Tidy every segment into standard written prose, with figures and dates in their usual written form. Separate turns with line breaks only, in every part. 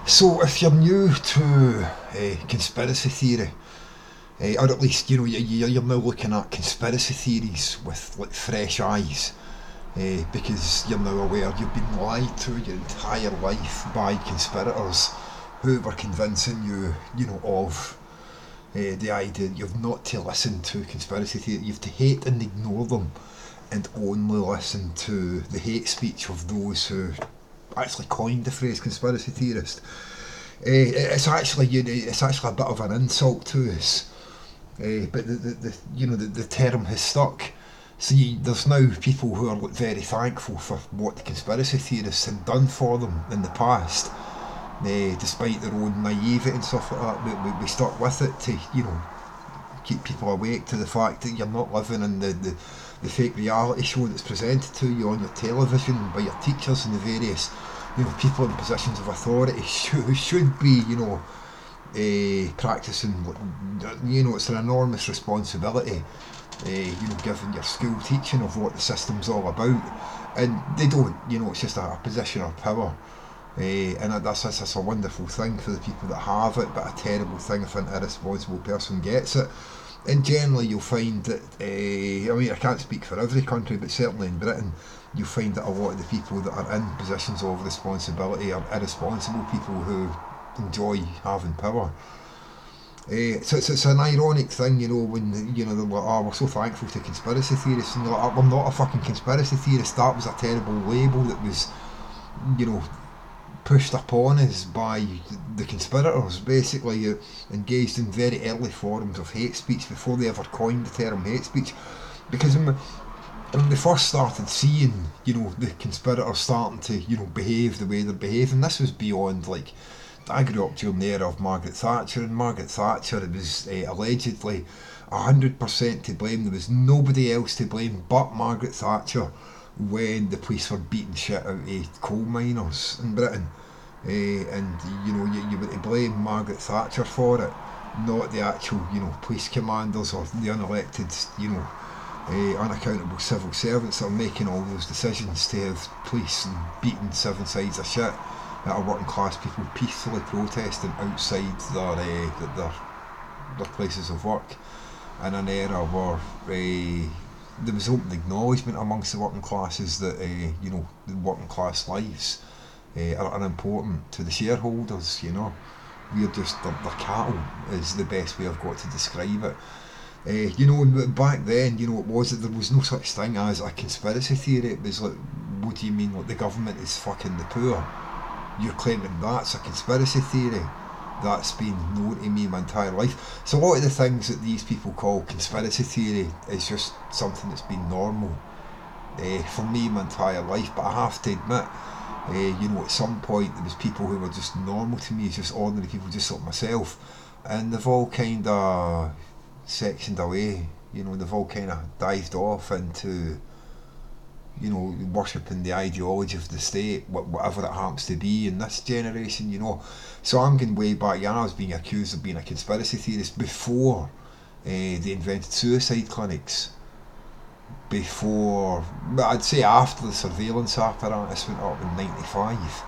So if you're new to conspiracy theory, or at least you're now looking at conspiracy theories with like fresh eyes, because you're now aware you've been lied to your entire life by conspirators who were convincing you, of the idea that you've not to listen to conspiracy theory, you've to hate and ignore them, and only listen to the hate speech of those who actually coined the phrase conspiracy theorist. It's actually a bit of an insult to us, but the term has stuck. See, there's now people who are very thankful for what the conspiracy theorists have done for them in the past, despite their own naivety and stuff like that. We stuck with it to keep people awake to the fact that you're not living in the fake reality show that's presented to you on your television by your teachers and the various people in positions of authority who should be practicing. It's an enormous responsibility, given your school teaching of what the system's all about, and they don't. It's just a position of power. And that's a wonderful thing for the people that have it, but a terrible thing if an irresponsible person gets it. And generally, you'll find that, I can't speak for every country, but certainly in Britain, you'll find that a lot of the people that are in positions of responsibility are irresponsible people who enjoy having power. So it's an ironic thing, when they're like, "Oh, we're so thankful to conspiracy theorists," and you're like, "I'm not a fucking conspiracy theorist. That was a terrible label that was, you know, pushed upon us by the conspirators, basically engaged in very early forms of hate speech before they ever coined the term hate speech." Because when they first started seeing, the conspirators starting to, behave the way they're behaving, this was beyond, like, I grew up during the era of Margaret Thatcher, and Margaret Thatcher was allegedly 100% to blame. There was nobody else to blame but Margaret Thatcher when the police were beating shit out of coal miners in Britain. And you were to blame Margaret Thatcher for it, not the actual police commanders or the unelected unaccountable civil servants that are making all those decisions to have police and beating seven sides of shit that are working class people peacefully protesting outside their places of work in an era where there was open acknowledgement amongst the working classes that the working class lives are unimportant to the shareholders. We're just they're cattle is the best way I've got to describe it. Back then, it was that there was no such thing as a conspiracy theory. It was like, what do you mean? Like the government is fucking the poor? You're claiming that's a conspiracy theory? That's been known to me my entire life. So a lot of the things that these people call conspiracy theory is just something that's been normal for me my entire life. But I have to admit, at some point there was people who were just normal to me, just ordinary people, just like myself, and they've all kind of sectioned away. They've all kind of dived off into worshipping the ideology of the state, whatever it happens to be in this generation. So I'm going way back. I was being accused of being a conspiracy theorist before they invented suicide clinics, before, I'd say after the surveillance apparatus went up in '95,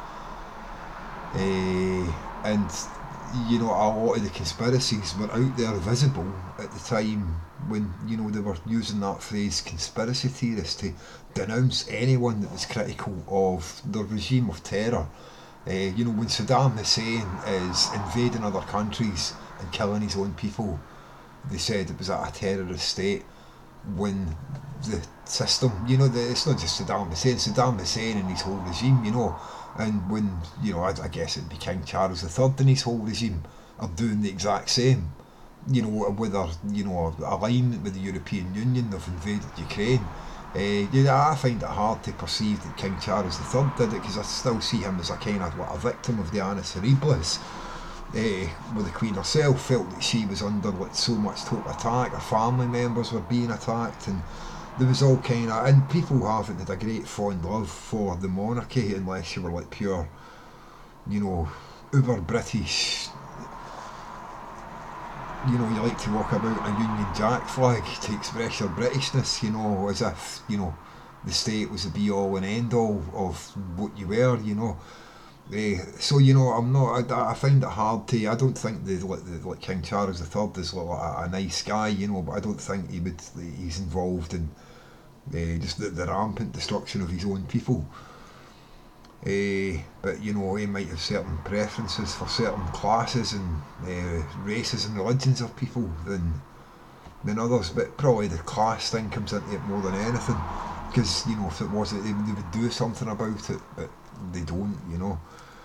and a lot of the conspiracies were out there visible at the time when they were using that phrase conspiracy theorist to denounce anyone that was critical of the regime of terror. When Saddam Hussein is invading other countries and killing his own people, they said it was a terrorist state. When the system, it's not just Saddam Hussein and his whole regime, and when, I guess it'd be King Charles III and his whole regime are doing the exact same, with their, alignment with the European Union, they've invaded Ukraine. I find it hard to perceive that King Charles III did it, because I still see him as a kind of a victim of the annus horribilis. Where the Queen herself felt that she was under so much total attack, her family members were being attacked, and there was all kind of, and people haven't had a great fond love for the monarchy unless you were like pure, uber British. You like to walk about a Union Jack flag to express your Britishness, as if, the state was the be all and end all of what you were, So I'm not. I find it hard to. I don't think like King Charles III is like a nice guy, but I don't think he's involved in just the rampant destruction of his own people. But he might have certain preferences for certain classes and races and religions of people than others. But probably the class thing comes into it more than anything, because if it was it, they would do something about it, but they don't.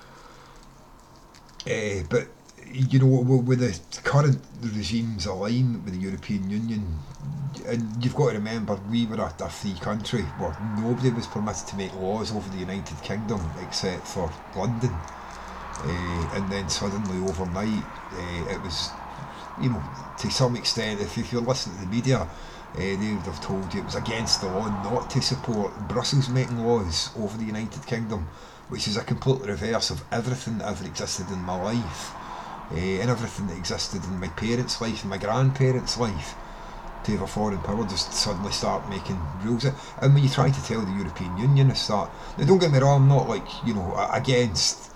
But with the current regime's alignment with the European Union, and you've got to remember we were a free country where nobody was permitted to make laws over the United Kingdom except for London, and then suddenly overnight it was, to some extent, if you're listening to the media, they would have told you it was against the law not to support Brussels making laws over the United Kingdom, which is a complete reverse of everything that ever existed in my life, and everything that existed in my parents' life and my grandparents' life. To have a foreign power just suddenly start making rules. And when you try to tell the European Unionists that, now don't get me wrong, I'm not against,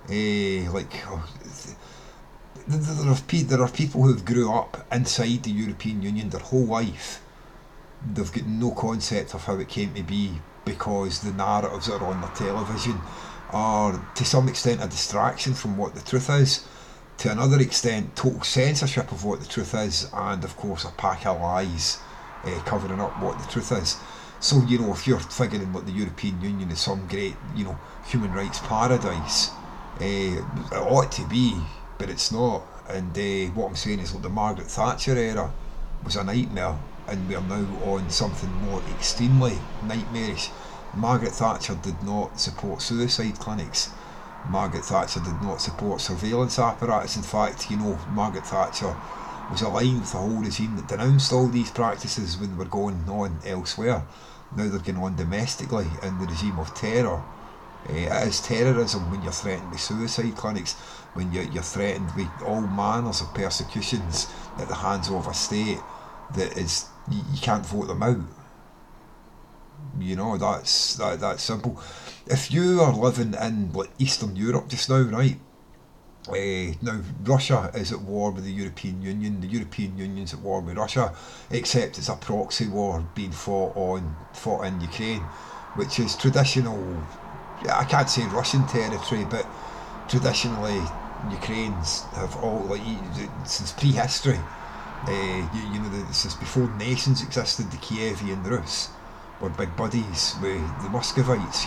there are people who have grew up inside the European Union their whole life. They've got no concept of how it came to be, because the narratives that are on the television are to some extent a distraction from what the truth is, to another extent total censorship of what the truth is, and of course a pack of lies covering up what the truth is. So if you're figuring that the European Union is some great human rights paradise, it ought to be, but it's not. And what I'm saying is, the Margaret Thatcher era was a nightmare, and we are now on something more extremely nightmarish. Margaret Thatcher did not support suicide clinics. Margaret Thatcher did not support surveillance apparatus. In fact, Margaret Thatcher was aligned with the whole regime that denounced all these practices when they were going on elsewhere. Now they're going on domestically in the regime of terror. It is terrorism when you're threatened with suicide clinics, when you're threatened with all manners of persecutions at the hands of a state that is, you can't vote them out. That's simple. If you are living in Eastern Europe just now, right? Now Russia is at war with the European Union. The European Union's at war with Russia, except it's a proxy war being fought in Ukraine, which is traditional. I can't say Russian territory, but traditionally Ukrainians have all since prehistory. Since before nations existed, the Kievan Rus were big buddies with the Muscovites,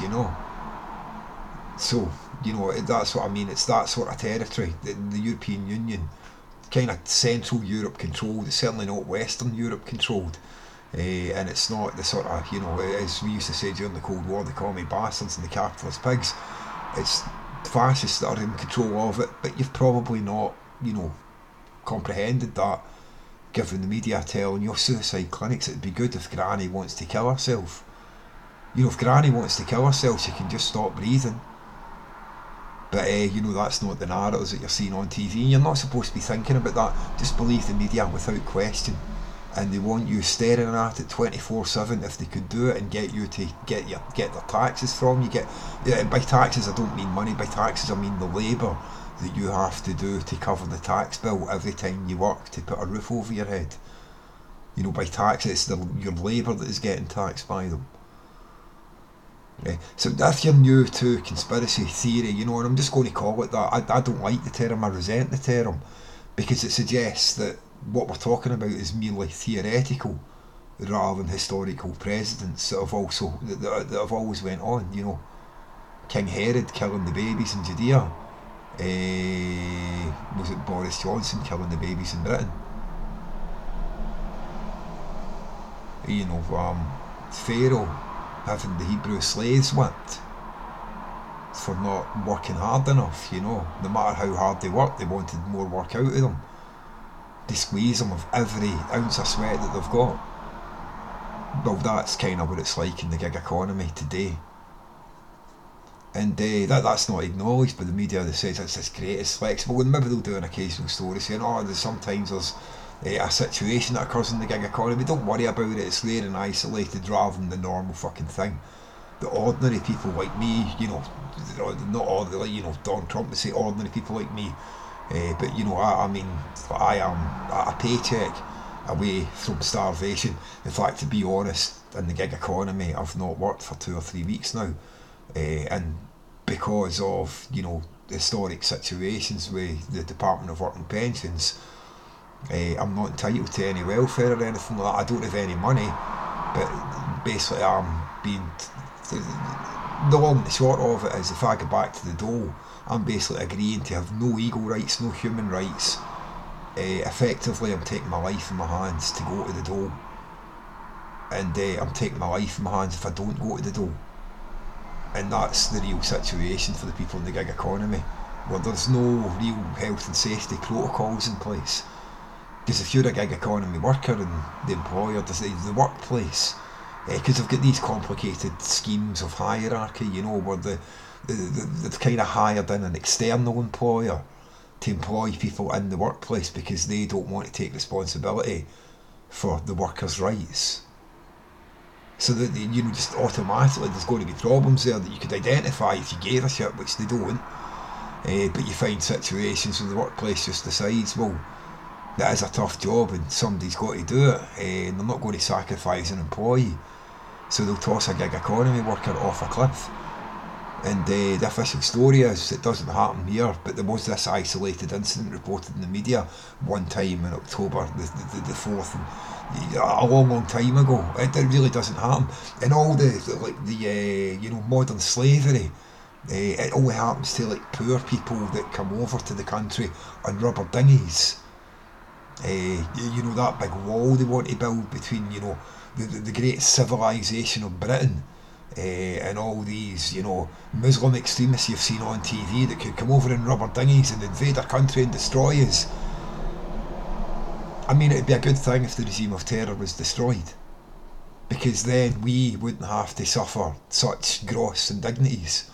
So, that's what I mean. It's that sort of territory. The European Union, kind of Central Europe controlled. It's certainly not Western Europe controlled. And it's not the sort of, as we used to say during the Cold War, the commie bastards and the capitalist pigs. It's fascists that are in control of it, but you've probably not, comprehended that, given the media telling you suicide clinics. It'd be good if Granny wants to kill herself. If Granny wants to kill herself, she can just stop breathing. But that's not the narratives that you're seeing on TV. You're not supposed to be thinking about that. Just believe the media without question. And they want you staring at it 24/7 if they could do it and get you to get their taxes from you. By taxes I don't mean money. By taxes I mean the labour that you have to do to cover the tax bill every time you work to put a roof over your head. By tax it's your labour that is getting taxed by them. So if you're new to conspiracy theory, and I'm just going to call it that, I don't like the term, I resent the term, because it suggests that what we're talking about is merely theoretical rather than historical precedents that have always went on. King Herod killing the babies in Judea. Was it Boris Johnson killing the babies in Britain? Pharaoh having the Hebrew slaves whipped for not working hard enough. No matter how hard they worked, they wanted more work out of them. They squeeze them of every ounce of sweat that they've got. Well, that's kind of what it's like in the gig economy today. And that's not acknowledged by the media. They say it's great, it's flexible, and maybe they'll do an occasional story saying, sometimes there's a situation that occurs in the gig economy. Don't worry about it, it's rare and isolated rather than the normal fucking thing. the ordinary people like me, not ordinary, Donald Trump would say ordinary people like me, but I mean, I am a paycheck away from starvation. In fact, to be honest, in the gig economy, I've not worked for 2 or 3 weeks now, and because of historic situations with the Department of Work and Pensions, I'm not entitled to any welfare or anything like that. I don't have any money, but basically I'm being. The long and the short of it is, if I go back to the dole, I'm basically agreeing to have no equal rights, no human rights. Effectively, I'm taking my life in my hands to go to the dole, and I'm taking my life in my hands if I don't go to the dole. And that's the real situation for the people in the gig economy, where there's no real health and safety protocols in place. Because if you're a gig economy worker and the employer decides the workplace, because they've got these complicated schemes of hierarchy, where they've kind of hired in an external employer to employ people in the workplace because they don't want to take responsibility for the workers' rights. So that just automatically there's going to be problems there that you could identify if you gave a shit, which they don't. But you find situations where the workplace just decides, well, that is a tough job and somebody's got to do it, and they're not going to sacrifice an employee, so they'll toss a gig economy worker off a cliff. And the official story is it doesn't happen here, but there was this isolated incident reported in the media one time in October the 4th, and a long time ago. It really doesn't happen. And all the modern slavery, it only happens to poor people that come over to the country on rubber dinghies. That big wall they want to build between the great civilization of Britain, and all these Muslim extremists you've seen on TV that could come over in rubber dinghies and invade our country and destroy us. I mean, it'd be a good thing if the regime of terror was destroyed, because then we wouldn't have to suffer such gross indignities.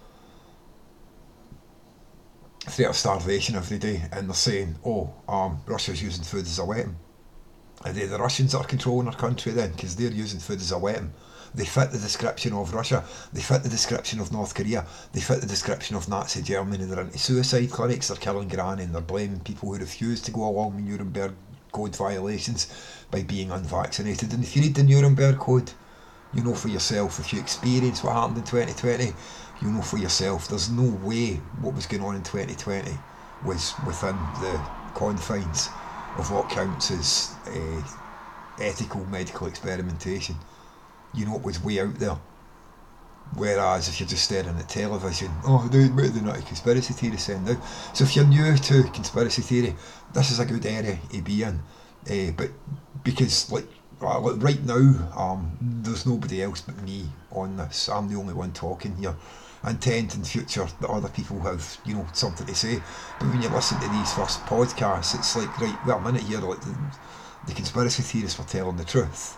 Threat of starvation every day, and they're saying, Russia's using food as a weapon. Are they the Russians that are controlling our country then? Because they're using food as a weapon. They fit the description of Russia, they fit the description of North Korea, they fit the description of Nazi Germany. They're into suicide clinics, they're killing granny, and they're blaming people who refuse to go along with Nuremberg Code violations by being unvaccinated. And if you read the Nuremberg Code, you know for yourself, if you experience what happened in 2020, you know for yourself, there's no way what was going on in 2020 was within the confines of what counts as ethical medical experimentation. It was way out there. Whereas if you're just staring at television, they're not a conspiracy theory send out. So if you're new to conspiracy theory, this is a good area to be in. But because right now, there's nobody else but me on this. I'm the only one talking here. I intend in the future that other people have, something to say. But when you listen to these first podcasts, it's like, right, well, a minute here, the conspiracy theorists were telling the truth.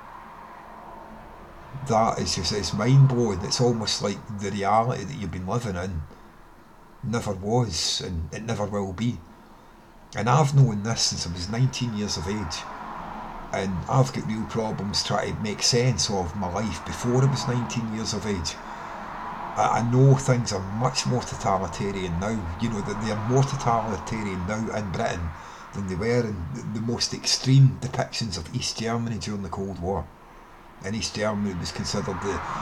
That is just, it's mind blowing. It's almost like the reality that you've been living in never was, and it never will be. And I've known this since I was 19 years of age, and I've got real problems trying to make sense of my life before I was 19 years of age. I know things are much more totalitarian now. That they are more totalitarian now in Britain than they were in the most extreme depictions of East Germany during the Cold War. And East Germany was considered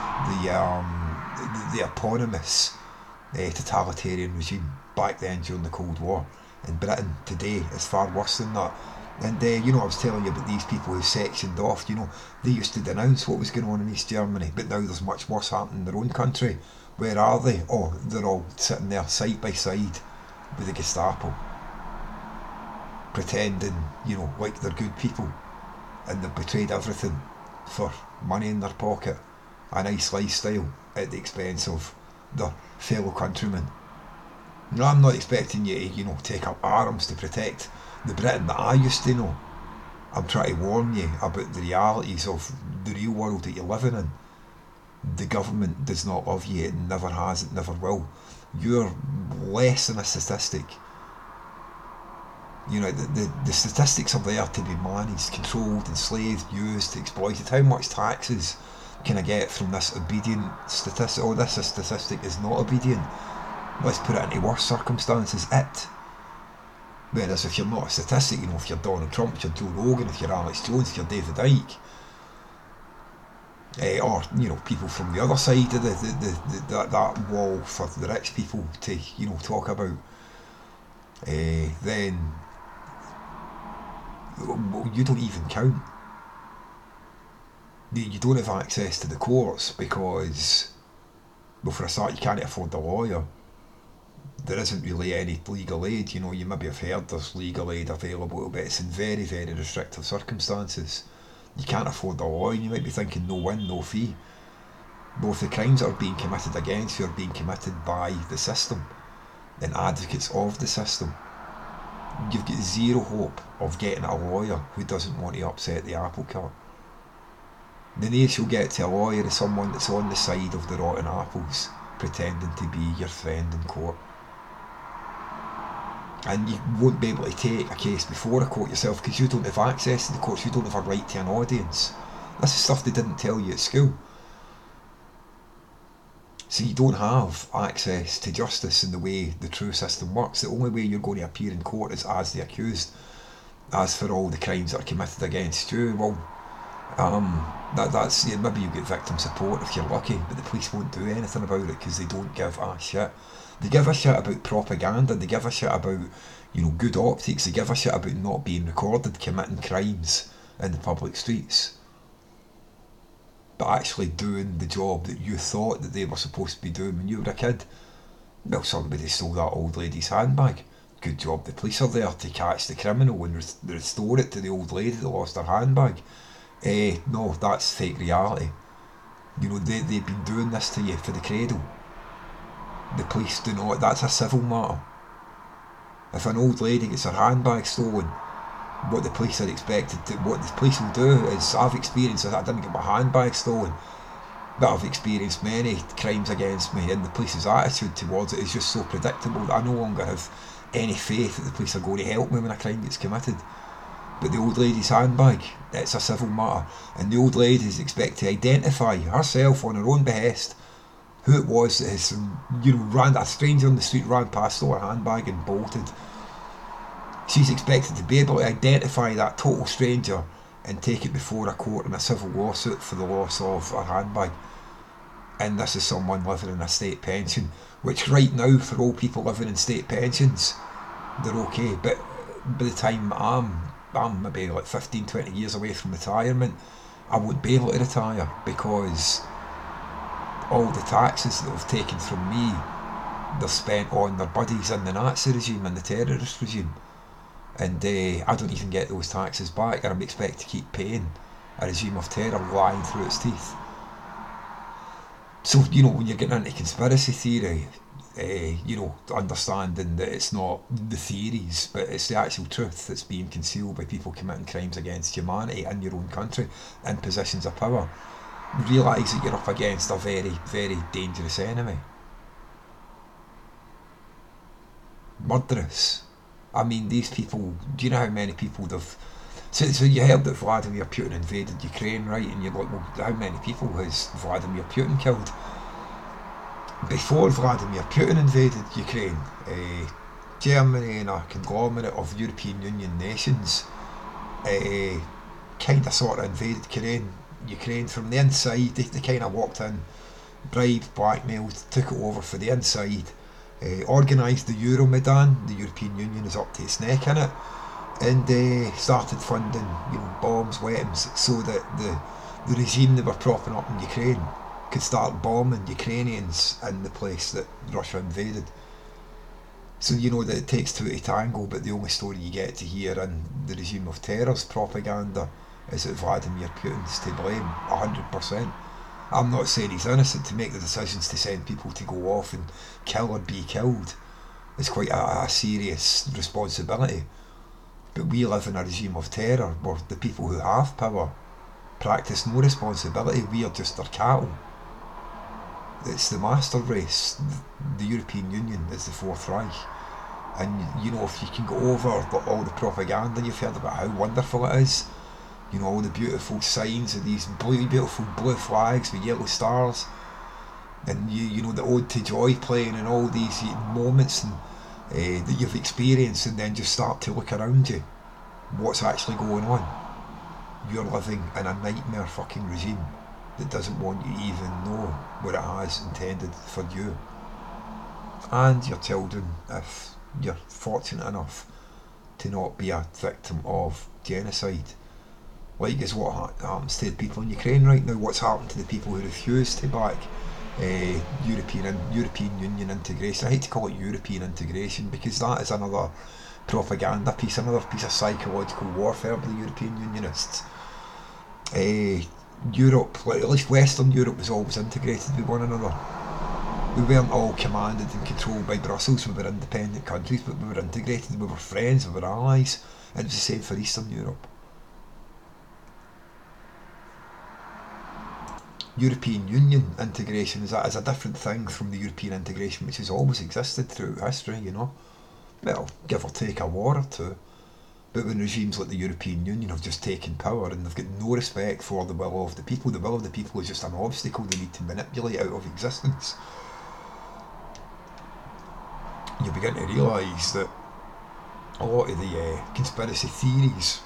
the eponymous totalitarian regime back then during the Cold War. And Britain today is far worse than that. And I was telling you about these people who sectioned off. They used to denounce what was going on in East Germany, but now there's much worse happening in their own country. Where are they? They're all sitting there side by side with the Gestapo, pretending, like they're good people, and they've betrayed everything for money in their pocket, a nice lifestyle at the expense of their fellow countrymen. Now, I'm not expecting you to, take up arms to protect the Britain that I used to know. I'm trying to warn you about the realities of the real world that you're living in. The government does not love you, it never has, it never will. You're less than a statistic. The statistics are there to be managed, controlled, enslaved, used, exploited. How much taxes can I get from this obedient statistic? Oh, this statistic is not obedient. Let's put it into worse circumstances. Whereas if you're not a statistic, if you're Donald Trump, if you're Joe Rogan, if you're Alex Jones, if you're David Icke, or people from the other side of that wall for the rich people to talk about, then you don't even count. You don't have access to the courts because, well, for a start, you can't afford a lawyer. There isn't really any legal aid. You maybe have heard there's legal aid available, but it's in very, very restrictive circumstances. You can't afford a lawyer. You might be thinking no win, no fee. Both the crimes that are being committed against you are being committed by the system and advocates of the system. You've got zero hope of getting a lawyer who doesn't want to upset the apple cart. The nearest you'll get to a lawyer is someone that's on the side of the rotten apples, pretending to be your friend in court. And you won't be able to take a case before a court yourself because you don't have access to the courts, you don't have a right to an audience. This is stuff they didn't tell you at school. So you don't have access to justice in the way the true system works. The only way you're going to appear in court is as the accused. As for all the crimes that are committed against you, well, that's maybe you get victim support if you're lucky, but the police won't do anything about it because they don't give a shit. They give a shit about propaganda, they give a shit about good optics, they give a shit about not being recorded committing crimes in the public streets, but actually doing the job that you thought that they were supposed to be doing when you were a kid. Well, somebody stole that old lady's handbag. Good job the police are there to catch the criminal and restore it to the old lady that lost her handbag. No, that's fake reality. They've been doing this to you for the cradle. The police do not. That's a civil matter. If an old lady gets her handbag stolen, what the police are expected to, what the police will do is, I've experienced, I didn't get my handbag stolen, but I've experienced many crimes against me, and the police's attitude towards it is just so predictable that I no longer have any faith that the police are going to help me when a crime gets committed. But the old lady's handbag, it's a civil matter, and the old lady is expected to identify herself on her own behest who it was that has, ran, a stranger on the street ran past, stole her handbag and bolted. She's expected to be able to identify that total stranger and take it before a court in a civil lawsuit for the loss of her handbag. And this is someone living in a state pension, which right now for all people living in state pensions, they're okay. But by the time I'm maybe like 15, 20 years away from retirement, I won't be able to retire because all the taxes that they've taken from me, they're spent on their buddies in the Nazi regime and the terrorist regime. And I don't even get those taxes back, and I'm expected to keep paying a regime of terror lying through its teeth. So, when you're getting into conspiracy theory, understanding that it's not the theories, but it's the actual truth that's being concealed by people committing crimes against humanity in your own country in positions of power, realise that you're up against a very, very dangerous enemy. Murderous. I mean, these people, do you know how many people they've... So you heard that Vladimir Putin invaded Ukraine, right? And you're like, well, how many people has Vladimir Putin killed? Before Vladimir Putin invaded Ukraine, Germany and a conglomerate of European Union nations kind of sort of invaded Ukraine from the inside. They kind of walked in, bribed, blackmailed, took it over for the inside. Organised the Euromaidan, the European Union is up to its neck in it, and started funding bombs, weapons, so that the regime they were propping up in Ukraine could start bombing Ukrainians in the place that Russia invaded. So that it takes two to tango, but the only story you get to hear in the regime of terror's propaganda is that Vladimir Putin's to blame, 100%. I'm not saying he's innocent. To make the decisions to send people to go off and kill or be killed is quite a serious responsibility. But we live in a regime of terror where the people who have power practice no responsibility. We are just their cattle. It's the master race. The European Union is the Fourth Reich. And if you can go over all the propaganda you've heard about how wonderful it is, You know, all the beautiful signs of these beautiful blue flags with yellow stars, and you know the Ode to Joy playing, and all these moments and that you've experienced, and then just start to look around you. What's actually going on? You're living in a nightmare fucking regime that doesn't want you to even know what it has intended for you and your children, if you're fortunate enough to not be a victim of genocide. Like is what happens to the people in Ukraine right now. What's happened to the people who refuse to back European Union integration? I hate to call it European integration because that is another propaganda piece, another piece of psychological warfare by the European Unionists. Europe, like at least Western Europe, was always integrated with one another. We weren't all commanded and controlled by Brussels. We were independent countries, but we were integrated. We were friends, we were allies, and it was the same for Eastern Europe. European Union integration is a different thing from the European integration which has always existed throughout history, you know. Well, give or take a war or two. But when regimes like the European Union have just taken power and they've got no respect for the will of the people of the people is just an obstacle they need to manipulate out of existence, you begin to realise that a lot of the conspiracy theories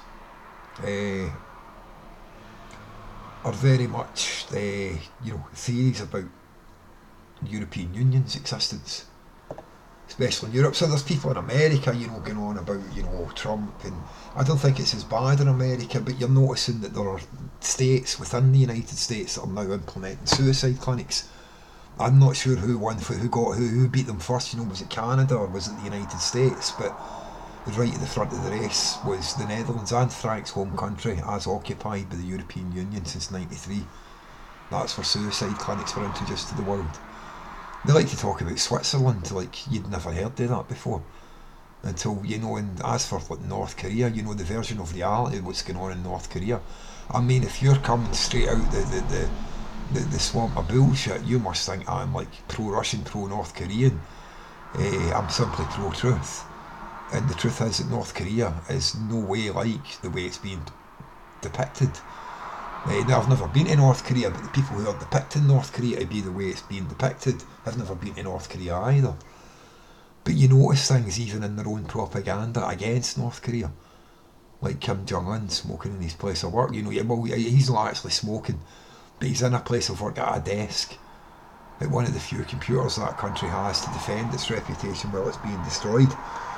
are very much theories about the European Union's existence, especially in Europe. So there's people in America, going on about, Trump, and I don't think it's as bad in America, but you're noticing that there are states within the United States that are now implementing suicide clinics. I'm not sure who beat them first, was it Canada or was it the United States, but right at the front of the race was the Netherlands, and Frank's home country, as occupied by the European Union since '93. That's where suicide clinics were introduced to the world. They like to talk about Switzerland like you'd never heard of that before. Until, and as for like North Korea, the version of reality of what's going on in North Korea. I mean, if you're coming straight out the swamp of bullshit, you must think I'm like pro-Russian, pro-North Korean. I'm simply pro-truth. And the truth is that North Korea is no way like the way it's being depicted. Now, I've never been to North Korea, but the people who are depicting North Korea to be the way it's being depicted have never been to North Korea either. But you notice things even in their own propaganda against North Korea. Like Kim Jong-un smoking in his place of work. He's not actually smoking, but he's in a place of work at a desk, at one of the few computers that country has to defend its reputation while it's being destroyed.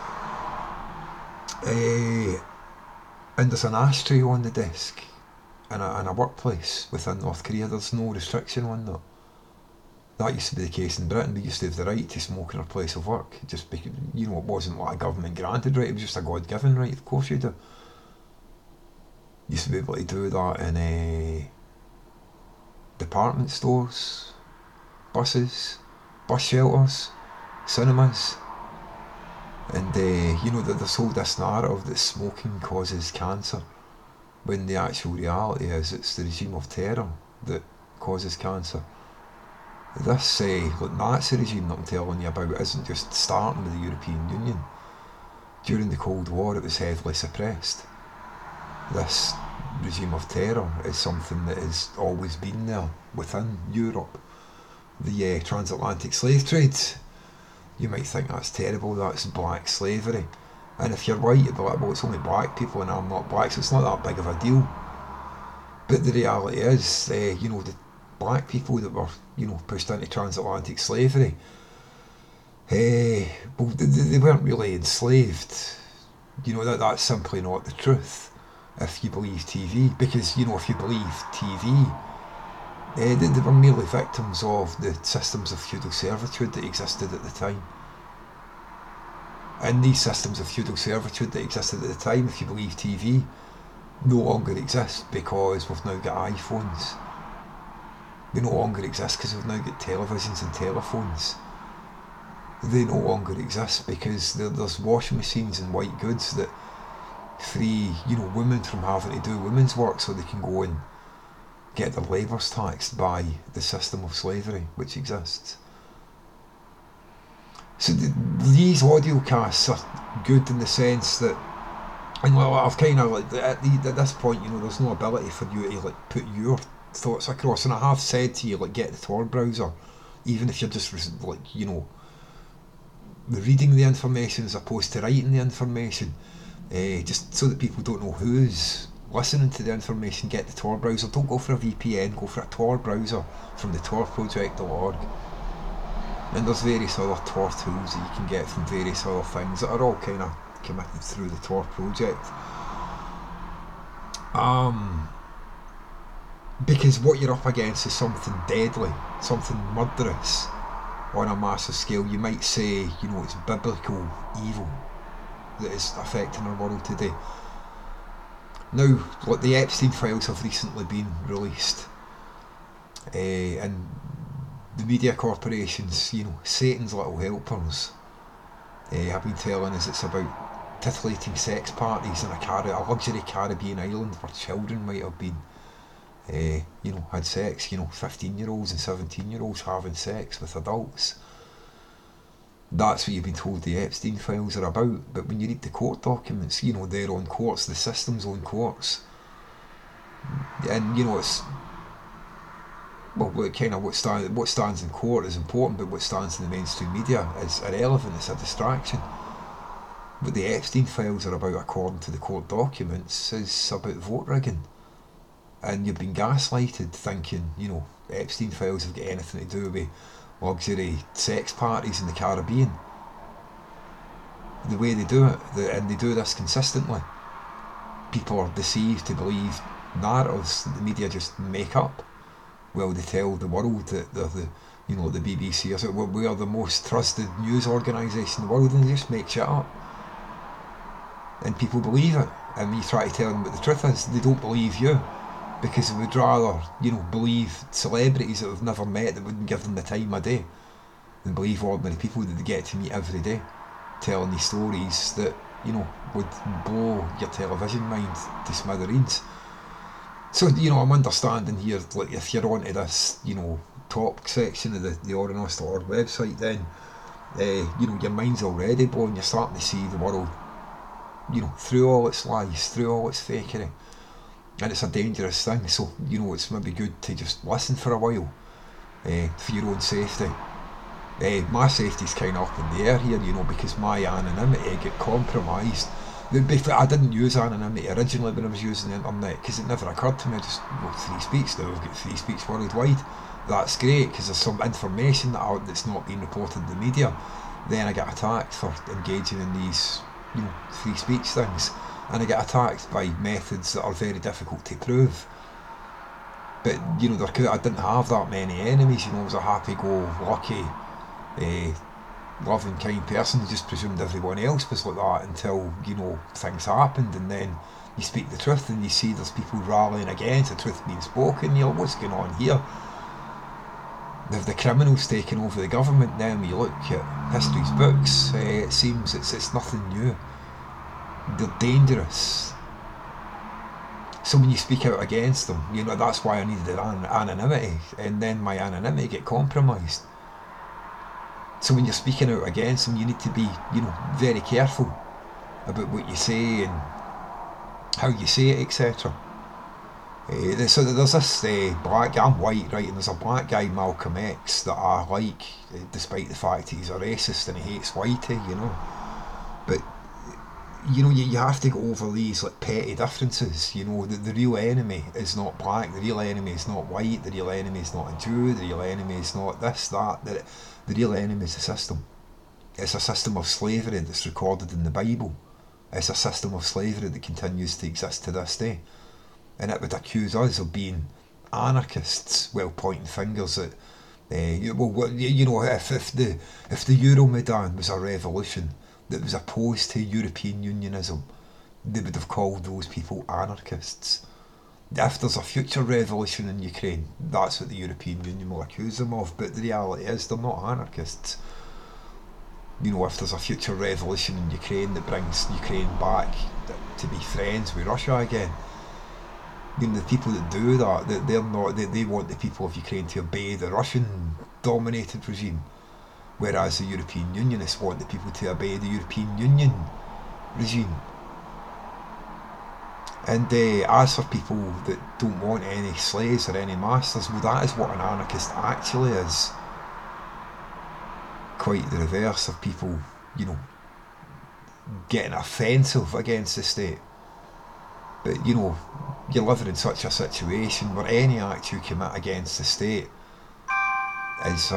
And there's an ashtray on the desk in a workplace within North Korea. There's no restriction on that. That used to be the case in Britain. We used to have the right to smoke in our place of work. Just because, it wasn't like a government granted right, it was just a God-given right. Of course you do. Used to be able to do that in department stores, buses, bus shelters, cinemas. And they sold this narrative that smoking causes cancer, when the actual reality is it's the regime of terror that causes cancer. This Nazi regime that I'm telling you about isn't just starting with the European Union. During the Cold War it was heavily suppressed. This regime of terror is something that has always been there within Europe. The transatlantic slave trade, you might think that's terrible, that's black slavery. And if you're white, you'd be like, well, it's only black people and I'm not black, so it's not that big of a deal. But the reality is, the black people that were, pushed into transatlantic slavery, they weren't really enslaved. That's simply not the truth, if you believe TV. Because, if you believe TV, they were merely victims of the systems of feudal servitude that existed at the time. And these systems of feudal servitude that existed at the time, if you believe TV, no longer exist because we've now got iPhones. They no longer exist because we've now got televisions and telephones. They no longer exist because there's washing machines and white goods that free, women from having to do women's work so they can go and get their labours taxed by the system of slavery which exists. So these audio casts are good in the sense that And well, I've kind of like at this point, there's no ability for you to like put your thoughts across. And I have said to you, like, get the Tor browser, even if you're just like reading the information as opposed to writing the information, just so that people don't know who's listening to the information. Get the Tor browser. Don't go for a VPN. Go for a Tor browser from the torproject.org. And there's various other Tor tools that you can get from various other things that are all kind of committed through the Tor project. Because what you're up against is something deadly, something murderous on a massive scale. You might say, it's biblical evil that is affecting our world today. Now, look, the Epstein files have recently been released, and the media corporations, Satan's little helpers, have been telling us it's about titillating sex parties in a luxury Caribbean island where children might have been, had sex. 15-year-olds and 17-year-olds having sex with adults. That's what you've been told the Epstein files are about. But when you read the court documents, their own courts, the system's own courts, and it's, well, what stands in court is important, but what stands in the mainstream media is irrelevant. It's a distraction. What the Epstein files are about, according to the court documents, is about vote rigging. And you've been gaslighted thinking, Epstein files have got anything to do with luxury sex parties in the Caribbean. The way they do it, and they do this consistently, people are deceived to believe narratives that the media just make up. Well, they tell the world that they're the BBC, we are the most trusted news organisation in the world, and they just make shit up. And people believe it. And when you try to tell them what the truth is, they don't believe you. Because they would rather, believe celebrities that they've never met that wouldn't give them the time of day than believe ordinary people that they get to meet every day, telling these stories that, would blow your television mind to smithereens. So, I'm understanding here, like, if you're onto this, top section of the Oranos.org website, then, your mind's already blown. You're starting to see the world, through all its lies, through all its fakery. And it's a dangerous thing, so it's maybe good to just listen for a while, for your own safety. My safety's kind of up in the air here, because my anonymity get compromised. I didn't use anonymity originally when I was using the internet, because it never occurred to me. Free speech. Now we've got free speech worldwide. That's great, because there's some information that's not being reported in the media. Then I get attacked for engaging in these, free speech things. And I get attacked by methods that are very difficult to prove. But, I didn't have that many enemies. I was a happy-go-lucky, loving, kind person who just presumed everyone else was like that until, things happened, and then you speak the truth and you see there's people rallying against the truth being spoken. You're like, what's going on here? Have the criminals taken over the government now? When you look at history's books, it seems it's nothing new. They're dangerous. So when you speak out against them, that's why I needed anonymity, and then my anonymity get compromised. So when you're speaking out against them, you need to be, very careful about what you say and how you say it, etc. So there's this black guy, I'm white, right, and there's a black guy, Malcolm X, that I like, despite the fact he's a racist and he hates whitey, But you have to go over these like petty differences. The real enemy is not black, the real enemy is not white, the real enemy is not a Jew, the real enemy is not this, that. The real enemy is the system. It's a system of slavery that's recorded in the Bible. It's a system of slavery that continues to exist to this day. And it would accuse us of being anarchists, well, pointing fingers at, if the Euromaidan was a revolution that was opposed to European Unionism, they would have called those people anarchists. If there's a future revolution in Ukraine, that's what the European Union will accuse them of, but the reality is they're not anarchists. If there's a future revolution in Ukraine that brings Ukraine back to be friends with Russia again, the people that do that, they want the people of Ukraine to obey the Russian-dominated regime, whereas the European Unionists want the people to obey the European Union regime. And as for people that don't want any slaves or any masters, well, that is what an anarchist actually is. Quite the reverse of people, you know, getting offensive against the state. But, you know, you're living in such a situation where any act you commit against the state is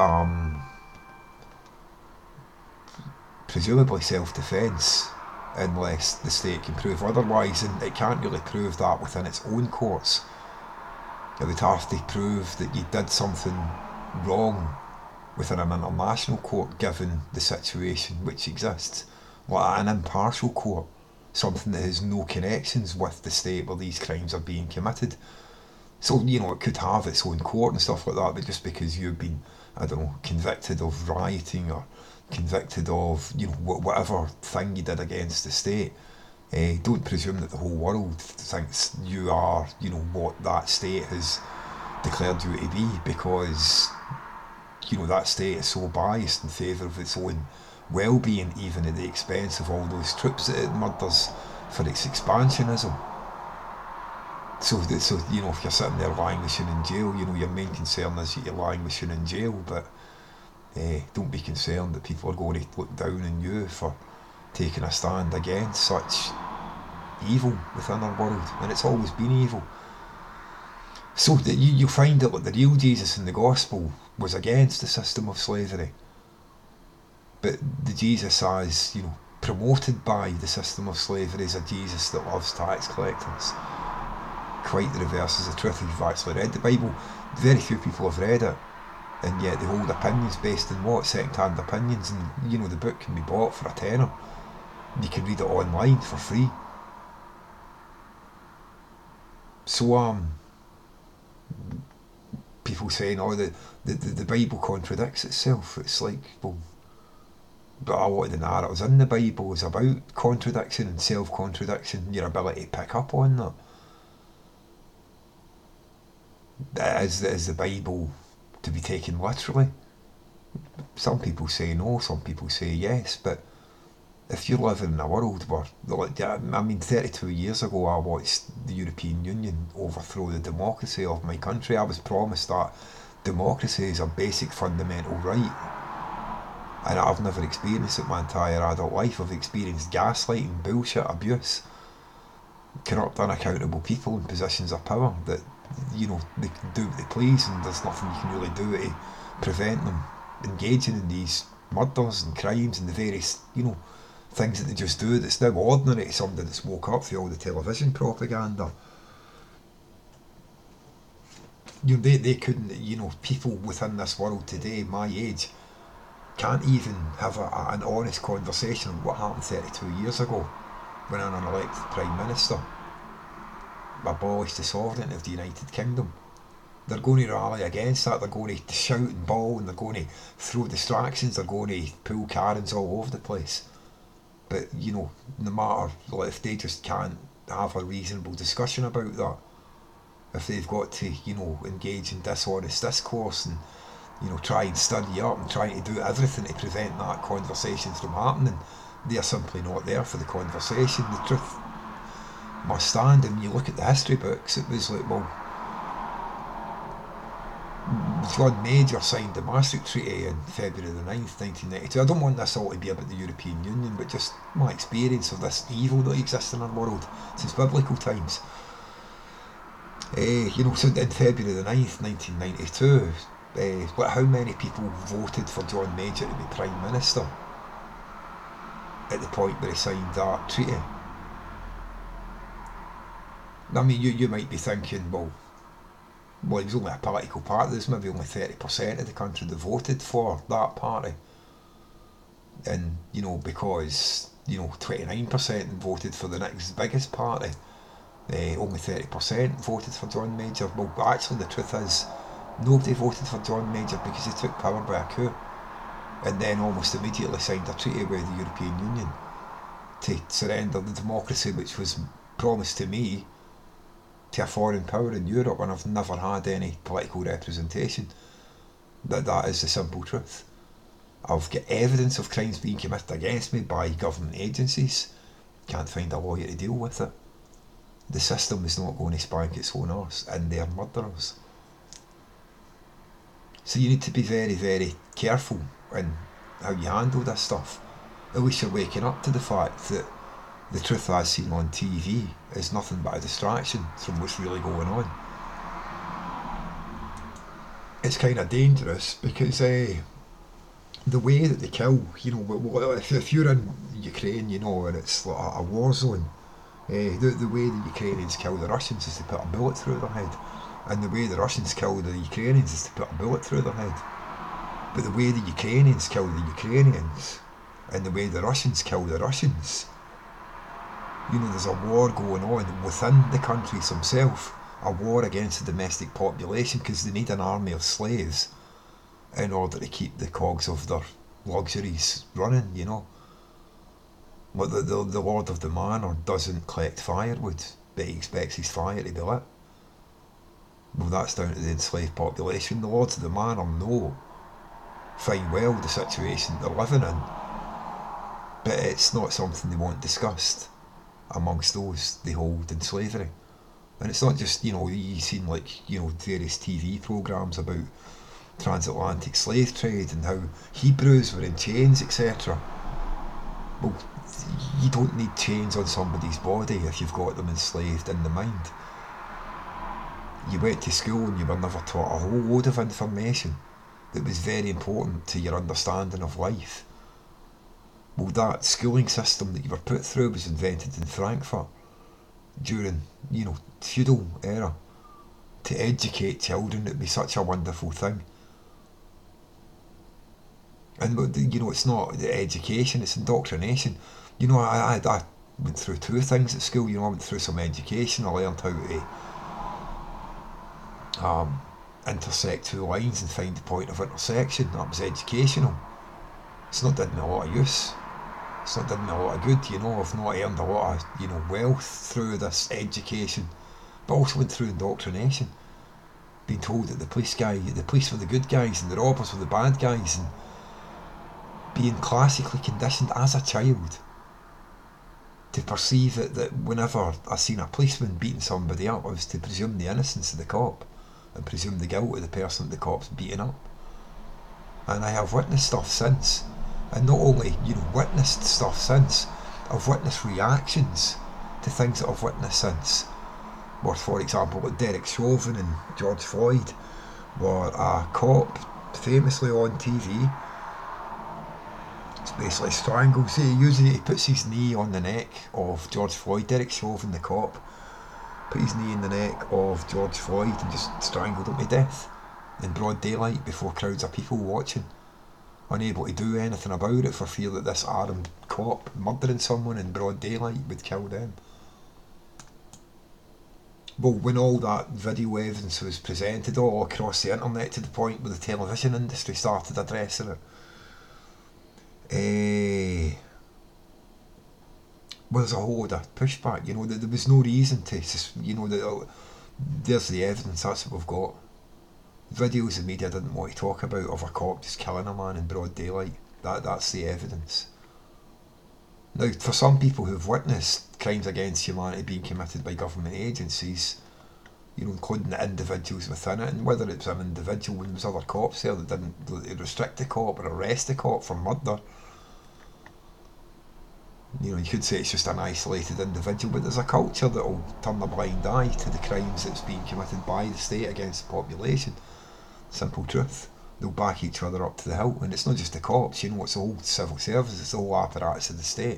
presumably self-defence, unless the state can prove otherwise, and it can't really prove that within its own courts. It would have to prove that you did something wrong within an international court, given the situation which exists, like an impartial court, something that has no connections with the state where these crimes are being committed. So, you know, it could have its own court and stuff like that, but just because you've been, I don't know, convicted of rioting or convicted of, you know, whatever thing you did against the state, don't presume that the whole world thinks you are, you know, what that state has declared you to be, because, you know, that state is so biased in favour of its own well-being, even at the expense of all those troops that it murders for its expansionism. So you know, if you're sitting there languishing in jail, you know, your main concern is that you're languishing in jail, but don't be concerned that people are going to look down on you for taking a stand against such evil within our world, and it's always been evil. So that you'll find that, like, the real Jesus in the gospel was against the system of slavery, but the Jesus as, you know, promoted by the system of slavery is a Jesus that loves tax collectors. Quite the reverse is the truth. If you've actually read the Bible, very few people have read it, and yet they hold opinions based on what? Second-hand opinions. And, you know, the book can be bought for £10. You can read it online for free. So people saying, oh, the Bible contradicts itself. It's like, well, but a lot of the narratives in the Bible is about contradiction and self-contradiction, your ability to pick up on that. Is the Bible to be taken literally? Some people say no, some people say yes, but if you're living in a world where, like, I mean, 32 years ago I watched the European Union overthrow the democracy of my country. I was promised that democracy is a basic fundamental right, and I've never experienced it my entire adult life. I've experienced gaslighting, bullshit, abuse, corrupt, unaccountable people in positions of power that, you know, they can do what they please, and there's nothing you can really do to prevent them engaging in these murders and crimes and the various, you know, things that they just do that's now ordinary to somebody that's woke up through all the television propaganda. You know, they couldn't, you know, people within this world today, my age, can't even have an honest conversation on what happened 32 years ago when an unelected Prime Minister abolished the sovereignty of the United Kingdom. They're going to rally against that. They're going to shout and bawl, and they're going to throw distractions. They're going to pull Karens all over the place. But, you know, no matter, like, if they just can't have a reasonable discussion about that, if they've got to, you know, engage in dishonest discourse and, you know, try and study up and try to do everything to prevent that conversation from happening, they're simply not there for the conversation. The truth must stand. And when you look at the history books, it was like, well, John Major signed the Maastricht Treaty in February the 9th, 1992. I don't want this all to be about the European Union, but just my experience of this evil that exists in our world since biblical times. You know, so in February the 9th, 1992, how many people voted for John Major to be Prime Minister at the point where he signed that treaty? I mean, you might be thinking, well, he was only a political party. There's maybe only 30% of the country that voted for that party. And, you know, because, you know, 29% voted for the next biggest party, only 30% voted for John Major. Well, actually, the truth is, nobody voted for John Major because he took power by a coup, and then almost immediately signed a treaty with the European Union to surrender the democracy which was promised to me to a foreign power in Europe, and I've never had any political representation. That is the simple truth. I've got evidence of crimes being committed against me by government agencies. Can't find a lawyer to deal with it. The system is not going to spank its own arse, and they're murderers. So you need to be very, very careful in how you handle this stuff. At least you're waking up to the fact that the truth as seen on TV is nothing but a distraction from what's really going on. It's kind of dangerous because the way that they kill, if you're in Ukraine, and it's like a war zone, the way the Ukrainians kill the Russians is to put a bullet through their head, and the way the Russians kill the Ukrainians is to put a bullet through their head. But the way the Ukrainians kill the Ukrainians, and the way the Russians kill the Russians, there's a war going on within the countries themselves, a war against the domestic population, because they need an army of slaves in order to keep the cogs of their luxuries running, Like the Lord of the Manor doesn't collect firewood, but he expects his fire to be lit. Well, that's down to the enslaved population. The Lords of the Manor know fine well the situation they're living in, but it's not something they want discussed amongst those they hold in slavery. And it's not just, you've seen various TV programmes about transatlantic slave trade and how Hebrews were in chains, etc. Well, you don't need chains on somebody's body if you've got them enslaved in the mind. You went to school and you were never taught a whole load of information that was very important to your understanding of life. Well, that schooling system that you were put through was invented in Frankfurt during, feudal era. To educate children, it'd be such a wonderful thing. And, it's not education, it's indoctrination. I went through two things at school. I went through some education. I learned how to intersect two lines and find the point of intersection. That was educational. It's not done me a lot of use. It's not done me a lot of good. I've not earned a lot of wealth through this education, but also went through indoctrination. Being told that the police were the good guys and the robbers were the bad guys, and being classically conditioned as a child to perceive it that whenever I seen a policeman beating somebody up, I was to presume the innocence of the cop and presume the guilt of the person the cop's beating up. And I have witnessed stuff since, and not only witnessed stuff since, I've witnessed reactions to things that I've witnessed since. Where, for example, like Derek Chauvin and George Floyd, where a cop famously on TV basically strangles. He puts his knee on the neck of George Floyd. Derek Chauvin, the cop, put his knee in the neck of George Floyd and just strangled him to death in broad daylight before crowds of people watching, unable to do anything about it for fear that this armed cop murdering someone in broad daylight would kill them. Well, when all that video evidence was presented all across the internet to the point where the television industry started addressing it, well, there's a whole lot of pushback. There was no reason to, there's the evidence, that's what we've got. Videos the media didn't want to talk about of a cop just killing a man in broad daylight. That's the evidence. Now, for some people who've witnessed crimes against humanity being committed by government agencies, including the individuals within it, and whether it was an individual when there was other cops there that didn't restrict the cop or arrest the cop for murder, you could say it's just an isolated individual, but there's a culture that will turn a blind eye to the crimes that's being committed by the state against the population. Simple truth. They'll back each other up to the hilt, and it's not just the cops, it's the whole civil service, it's the whole apparatus of the state.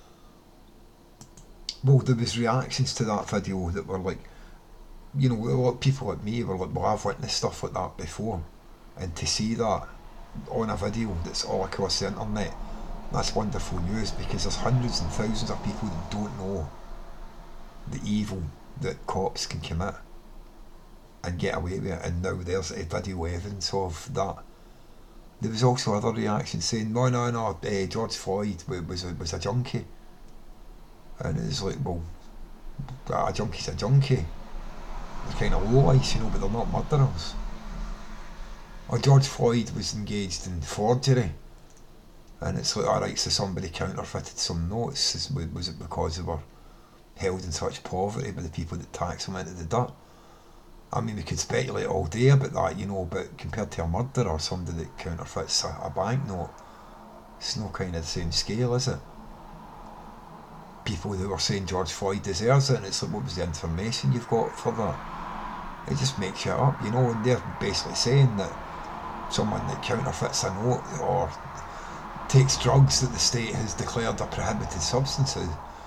Well, there was reactions to that video that were like, a lot of people like me were like, well, I've witnessed stuff like that before, and to see that on a video that's all across the internet, that's wonderful news, because there's hundreds and thousands of people that don't know the evil that cops can commit and get away with it, and now there's a video evidence of that. There was also other reactions saying, no, George Floyd was a junkie, and it's like, well, a junkie's a junkie. They're kind of low-ice, but they're not murderers. Or George Floyd was engaged in forgery, and it's like, alright, so somebody counterfeited some notes. Was it because they were held in such poverty by the people that tax them into the dirt. I mean, we could speculate all day about that, but compared to a murderer or somebody that counterfeits a banknote, it's no kind of the same scale, is it? People who were saying George Floyd deserves it, and it's like, what was the information you've got for that? It just makes you up, and they're basically saying that someone that counterfeits a note or takes drugs that the state has declared a prohibited substance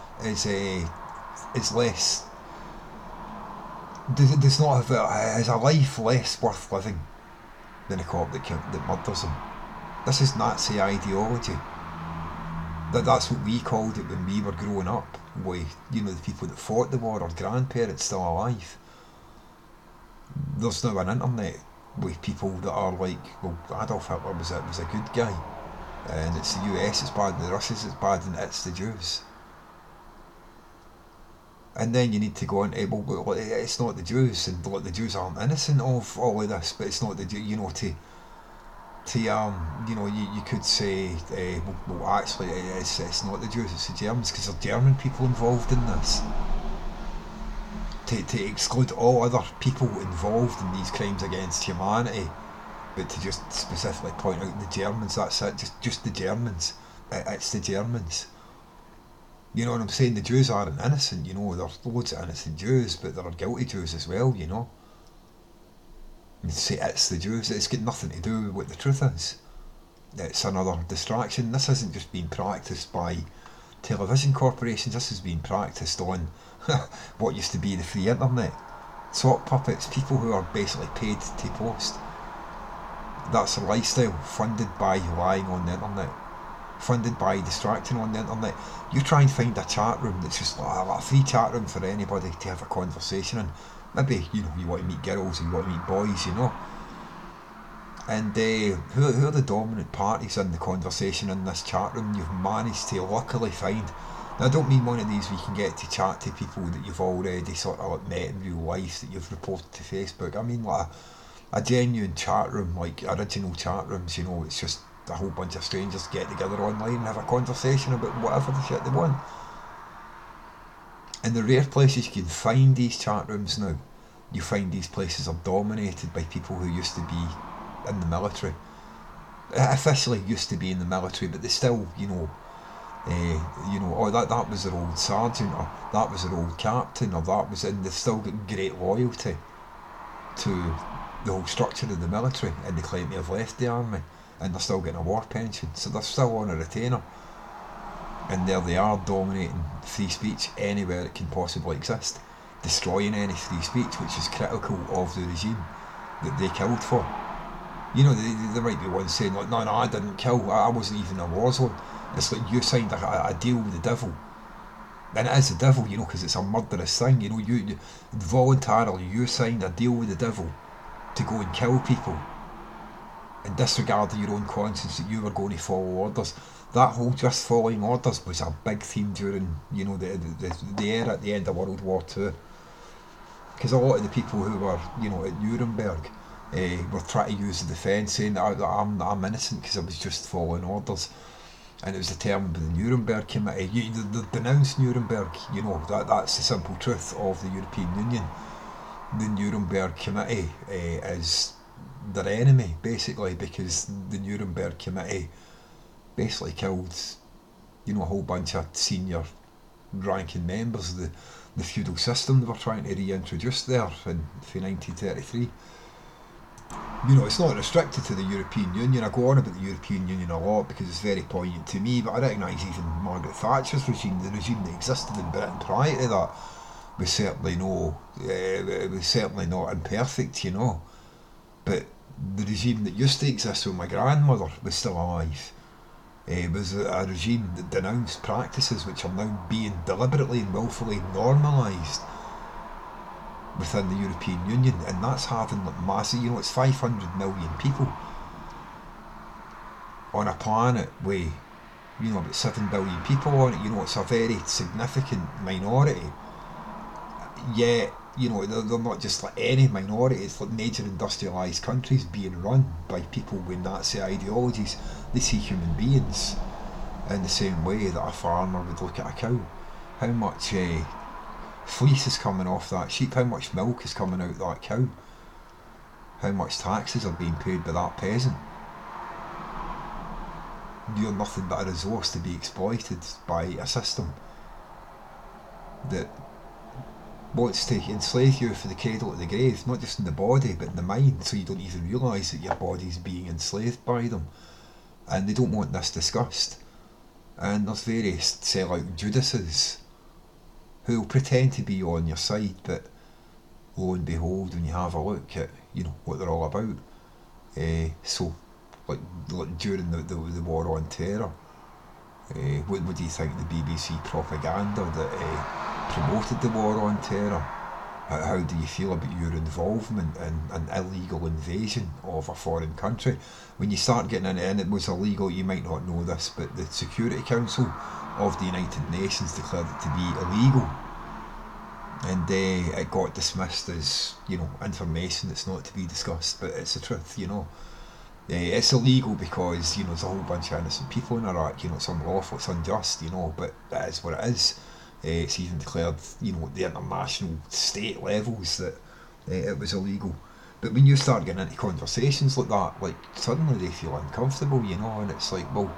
is less, does not have has a life less worth living than a cop that murders him. This is Nazi ideology. That's what we called it when we were growing up, with the people that fought the war, our grandparents still alive. There's now an internet with people that are like, well, Adolf Hitler was a good guy, and it's the US it's bad, and the Russians it's bad, and it's the Jews. And then you need to go into, well, it's not the Jews, and the Jews aren't innocent of all of this, but it's not the Jews, you could say, well, actually, it's not the Jews, it's the Germans, because there are German people involved in this. To exclude all other people involved in these crimes against humanity, but to just specifically point out the Germans, that's it, just the Germans. It's the Germans. You know what I'm saying? The Jews aren't innocent, there's loads of innocent Jews, but there are guilty Jews as well, And say it's the Jews, it's got nothing to do with what the truth is. It's another distraction. This isn't just being practised by television corporations, this has been practised on what used to be the free internet. Sock puppets, people who are basically paid to post. That's a lifestyle funded by lying on the internet, funded by distracting on the internet. You try and find a chat room that's just like a free chat room for anybody to have a conversation in. Maybe, you want to meet girls or you want to meet boys, And who are the dominant parties in the conversation in this chat room you've managed to luckily find? Now, I don't mean one of these where you can get to chat to people that you've already sort of like met in real life that you've reported to Facebook. I mean like a genuine chat room, like original chat rooms, it's just a whole bunch of strangers get together online and have a conversation about whatever the shit they want. In the rare places you can find these chat rooms now, you find these places are dominated by people who used to be in the military. Officially used to be in the military, but they still, that was their old sergeant, or that was their old captain, or that was, and they've still got great loyalty to the whole structure of the military, and they claim to have left the army, and they're still getting a war pension, so they're still on a retainer. And there they are, dominating free speech anywhere it can possibly exist, destroying any free speech which is critical of the regime that they killed for. There might be one saying, like, no, I didn't kill, I wasn't even in a war zone. It's like you signed a deal with the devil. And it is the devil, because it's a murderous thing. You voluntarily, you signed a deal with the devil to go and kill people and disregarding your own conscience that you were going to follow orders. That whole just following orders was a big theme during, the era at the end of World War II. Because a lot of the people who were, at Nuremberg were trying to use the defence, saying that I'm innocent because I was just following orders. And it was determined by the Nuremberg Committee. They denounced Nuremberg, that's the simple truth of the European Union. The Nuremberg Committee is their enemy, basically, because the Nuremberg Committee basically killed, a whole bunch of senior ranking members of the feudal system they were trying to reintroduce there for 1933. It's not restricted to the European Union. I go on about the European Union a lot because it's very poignant to me, but I recognise even Margaret Thatcher's regime, the regime that existed in Britain prior to that, was certainly not imperfect, But the regime that used to exist when my grandmother was still alive was a regime that denounced practices which are now being deliberately and willfully normalised within the European Union, and that's having like massive, it's 500 million people on a planet with, about 7 billion people on it. It's a very significant minority, yet, they're not just like any minority, it's like major industrialised countries being run by people with Nazi ideologies. They see human beings in the same way that a farmer would look at a cow. How much fleece is coming off that sheep, how much milk is coming out that cow, how much taxes are being paid by that peasant. You're nothing but a resource to be exploited by a system that wants to enslave you for the cradle to the grave, not just in the body but in the mind, so you don't even realise that your body's being enslaved by them. And they don't want this discussed. And there's various sellout Judases who will pretend to be on your side, but lo and behold, when you have a look at what they're all about, so like during the war on terror, what do you think the BBC propaganda that promoted the war on terror? How do you feel about your involvement in an illegal invasion of a foreign country? When you start getting into it, and it was illegal, you might not know this, but the Security Council of the United Nations declared it to be illegal. And it got dismissed as, information that's not to be discussed, but it's the truth, It's illegal because, there's a whole bunch of innocent people in Iraq, it's unlawful, it's unjust, but that is what it is. It's even declared, at the international state levels that it was illegal. But when you start getting into conversations like that, like, suddenly they feel uncomfortable, and it's like, well,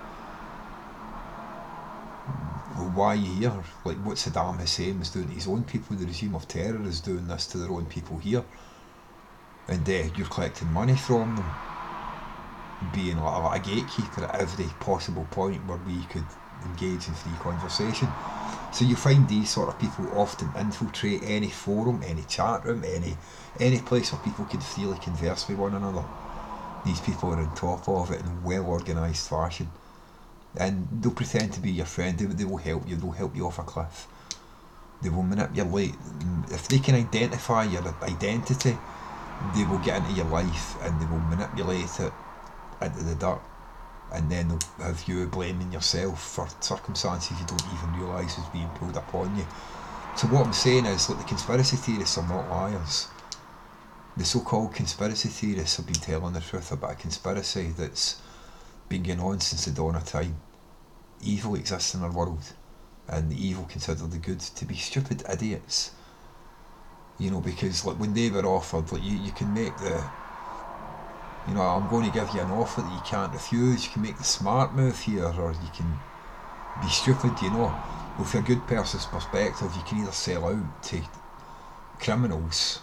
why are you here? Like, what Saddam Hussein was doing to his own people, the regime of terror is doing this to their own people here. And you're collecting money from them, being like a gatekeeper at every possible point where we could engage in free conversation. So you find these sort of people often infiltrate any forum, any chat room, any place where people can freely converse with one another. These people are on top of it in a well organised fashion. And they'll pretend to be your friend, they will help you, they'll help you off a cliff. They will manipulate. If they can identify your identity, they will get into your life and they will manipulate it into the dirt. And then they'll have you blaming yourself for circumstances you don't even realise is being pulled upon you. So what I'm saying is, the conspiracy theorists are not liars. The so-called conspiracy theorists have been telling the truth about a conspiracy that's been going on since the dawn of time. Evil exists in our world, and the evil consider the good to be stupid idiots. Because when they were offered, you can make the, I'm going to give you an offer that you can't refuse. You can make the smart move here, or you can be stupid, Well, from a good person's perspective, you can either sell out to criminals,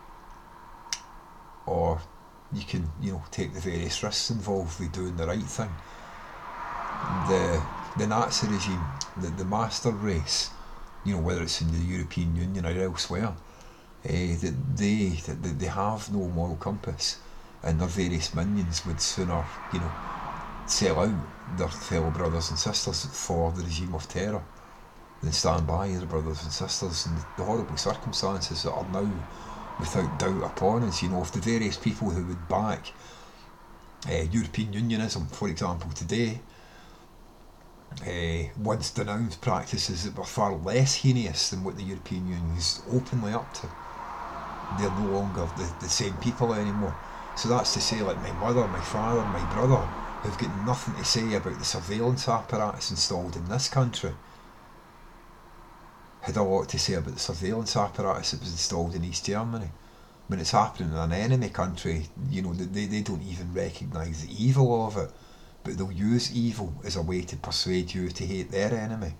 or you can, take the various risks involved with doing the right thing. The Nazi regime, the master race, whether it's in the European Union or elsewhere, they have no moral compass. And their various minions would sooner, sell out their fellow brothers and sisters for the regime of terror than stand by their brothers and sisters in the horrible circumstances that are now without doubt upon us. If the various people who would back European Unionism, for example, today, once denounced practices that were far less heinous than what the European Union is openly up to, they're no longer the same people anymore. So that's to say, like, my mother, my father, my brother have got nothing to say about the surveillance apparatus installed in this country. Had a lot to say about the surveillance apparatus that was installed in East Germany. When it's happening in an enemy country, they don't even recognise the evil of it, but they'll use evil as a way to persuade you to hate their enemy.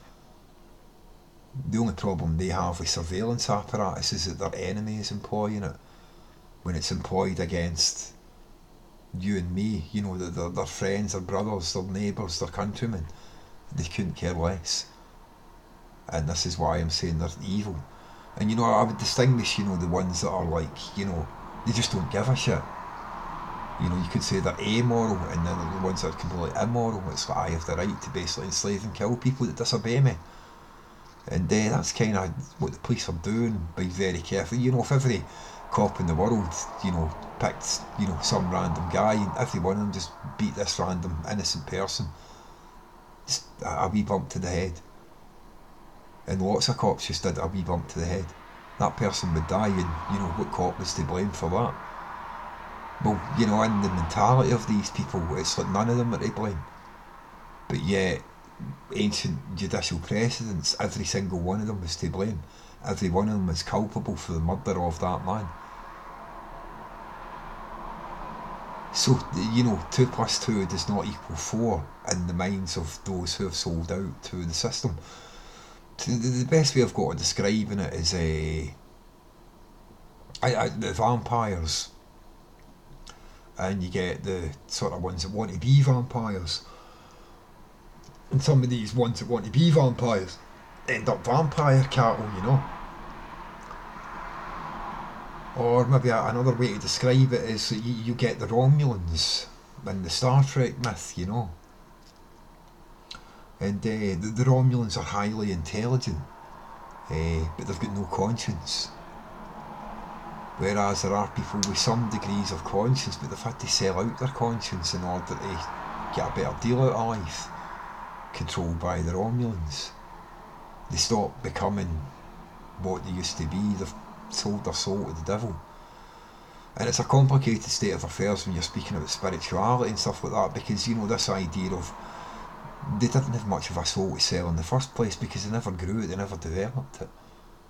The only problem they have with surveillance apparatus is that their enemy is employing it. When it's employed against you and me, their friends, their brothers, their neighbours, their countrymen, they couldn't care less. And this is why I'm saying they're evil. And I would distinguish, the ones that are like, they just don't give a shit. You could say they're amoral, and then the ones that are completely immoral. It's like, I have the right to basically enslave and kill people that disobey me. And that's kind of what the police are doing, by very careful. If every cop in the world, picked, some random guy, and every one of them just beat this random innocent person, just a wee bump to the head. And lots of cops just did a wee bump to the head. That person would die, and what cop was to blame for that? Well, in the mentality of these people, it's like none of them are to blame. But yet, ancient judicial precedents, every single one of them was to blame. every one of them is culpable for the murder of that man. So, 2 plus 2 does not equal 4 in the minds of those who have sold out to the system. The best way I've got of describing it is the vampires, and you get the sort of ones that want to be vampires, and some of these ones that want to be vampires end up vampire cattle. Or maybe another way to describe it is that you get the Romulans in the Star Trek myth, and the Romulans are highly intelligent, but they've got no conscience. Whereas there are people with some degrees of conscience, but they've had to sell out their conscience in order to get a better deal out of life, controlled by the Romulans. They stop becoming what they used to be. They've sold their soul to the devil. And it's a complicated state of affairs when you're speaking about spirituality and stuff like that, because this idea of they didn't have much of a soul to sell in the first place because they never grew it, they never developed it.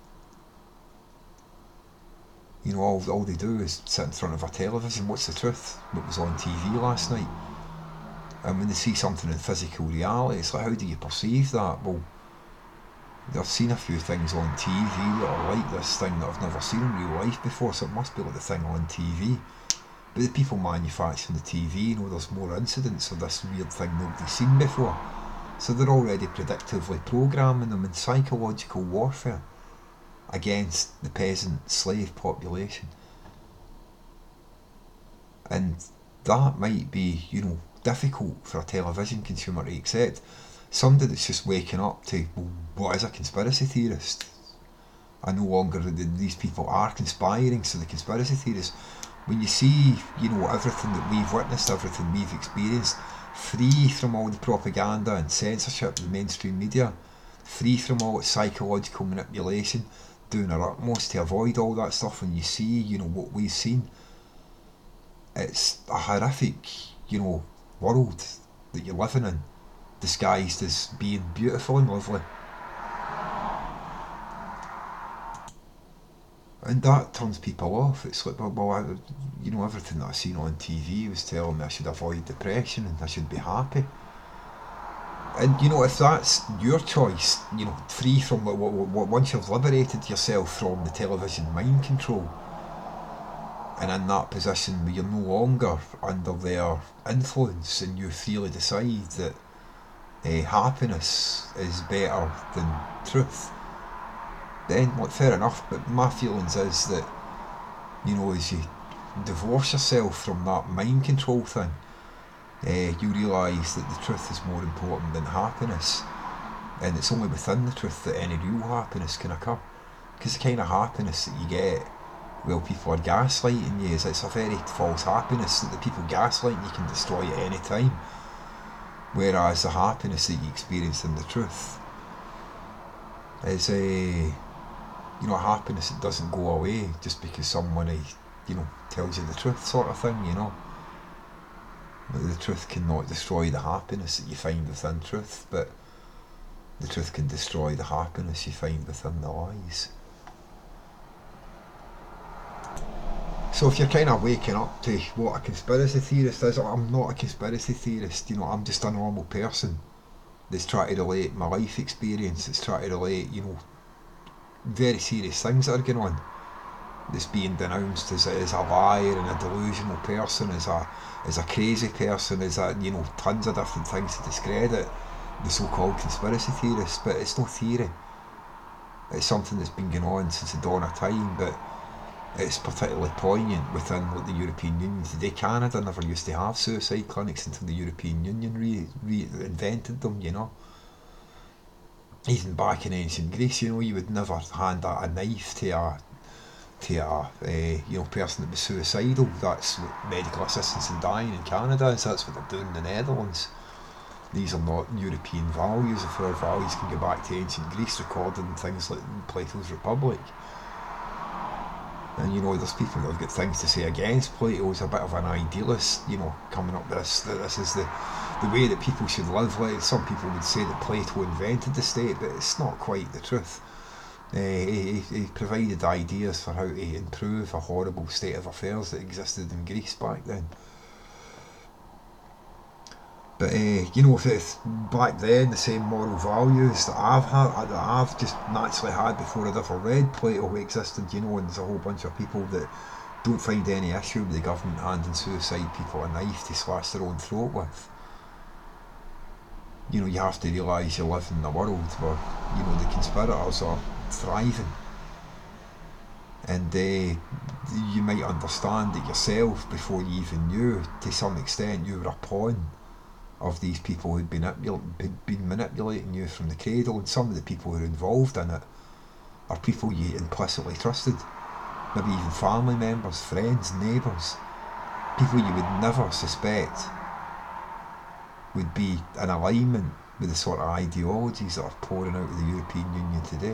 All they do is sit in front of a television. What's the truth? What was on TV last night? And when they see something in physical reality, it's like, how do you perceive that? Well, I've seen a few things on TV that are like this thing that I've never seen in real life before, so it must be like the thing on TV. But the people manufacturing the TV know there's more incidents of this weird thing nobody's seen before. So they're already predictively programming them in psychological warfare against the peasant slave population. And that might be, difficult for a television consumer to accept. Somebody that's just waking up to, well, what is a conspiracy theorist? I no longer, these people are conspiring, so the conspiracy theorists, when you see, everything that we've witnessed, everything we've experienced, free from all the propaganda and censorship of the mainstream media, free from all its psychological manipulation, doing our utmost to avoid all that stuff, when you see, what we've seen, it's a horrific, world that you're living in, disguised as being beautiful and lovely. And that turns people off. It's like, everything that I seen on TV was telling me I should avoid depression and I should be happy. And if that's your choice, free from once you've liberated yourself from the television mind control, and in that position where you're no longer under their influence and you freely decide that happiness is better than truth, then fair enough. But my feelings is that, as you divorce yourself from that mind control thing, you realise that the truth is more important than happiness, and it's only within the truth that any real happiness can occur. Because the kind of happiness that you get while people are gaslighting you, it's a very false happiness that the people gaslighting you can destroy at any time. Whereas the happiness that you experience in the truth is a happiness that doesn't go away just because someone tells you the truth, sort of thing. The truth cannot destroy the happiness that you find within truth, but the truth can destroy the happiness you find within the lies. So if you're kind of waking up to what a conspiracy theorist is, I'm not a conspiracy theorist, I'm just a normal person that's trying to relate my life experience, that's trying to relate, very serious things that are going on, that's being denounced as a liar and a delusional person, as a crazy person, as tons of different things to discredit the so-called conspiracy theorists. But it's no theory. It's something that's been going on since the dawn of time, but it's particularly poignant within the European Union today. Canada never used to have suicide clinics until the European Union reinvented them, Even back in ancient Greece, you would never hand a knife to a person that was suicidal. That's what medical assistance in dying in Canada is. That's what they're doing in the Netherlands. These are not European values. If our values can go back to ancient Greece, recorded in things like Plato's Republic. And there's people that have got things to say against Plato. He's a bit of an idealist, coming up with this. This is the way that people should live. Like some people would say that Plato invented the state, but it's not quite the truth. He provided ideas for how to improve a horrible state of affairs that existed in Greece back then. But if it's back then, the same moral values that I've just naturally had before I'd ever read Plato existed, and there's a whole bunch of people that don't find any issue with the government handing suicide people a knife to slash their own throat with. You have to realise you live in a world where, the conspirators are thriving. And you might understand that yourself before you even knew, to some extent, you were a pawn of these people who'd been manipulating you from the cradle, and some of the people who are involved in it are people you implicitly trusted. Maybe even family members, friends, neighbours, people you would never suspect would be in alignment with the sort of ideologies that are pouring out of the European Union today.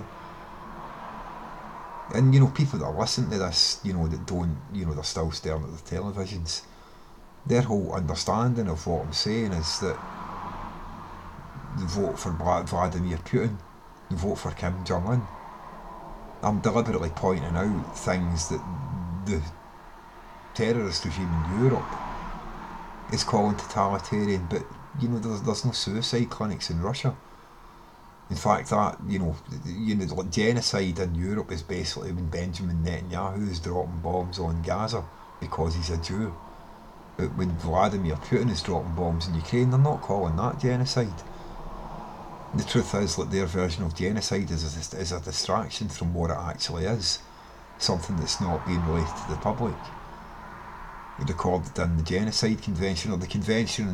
And people that listen to this, that don't, they're still staring at the televisions. Their whole understanding of what I'm saying is that they vote for Vladimir Putin, they vote for Kim Jong-un. I'm deliberately pointing out things that the terrorist regime in Europe is calling totalitarian, but there's no suicide clinics in Russia. In fact, that like genocide in Europe is basically when Benjamin Netanyahu is dropping bombs on Gaza because he's a Jew. But when Vladimir Putin is dropping bombs in Ukraine, they're not calling that genocide. The truth is that their version of genocide is a distraction from what it actually is, something that's not being related to the public. Recorded in the Genocide Convention, or the Convention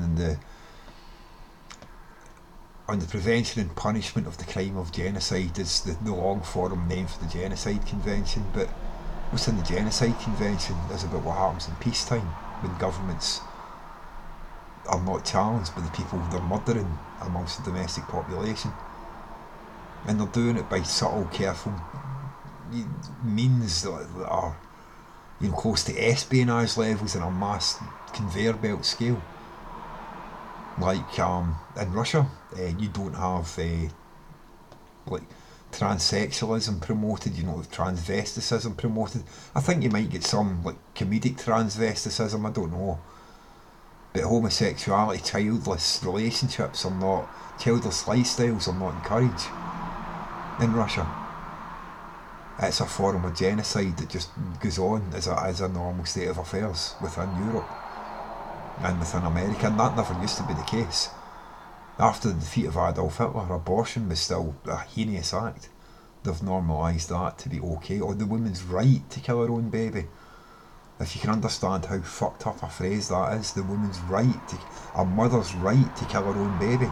on the Prevention and Punishment of the Crime of Genocide is the long form name for the Genocide Convention, but what's in the Genocide Convention is about what happens in peacetime when governments are not challenged by the people they're murdering amongst the domestic population. And they're doing it by subtle, careful means that are close to espionage levels on a mass conveyor belt scale. Like in Russia, you don't have like transsexualism promoted, transvesticism promoted. I think you might get some like comedic transvesticism, I don't know. But homosexuality, childless relationships childless lifestyles are not encouraged in Russia. It's a form of genocide that just goes on as a normal state of affairs within Europe and within America, and that never used to be the case. After the defeat of Adolf Hitler, abortion was still a heinous act. They've normalised that to be okay, or the woman's right to kill her own baby. If you can understand how fucked up a phrase that is, the woman's right, a mother's right to kill her own baby.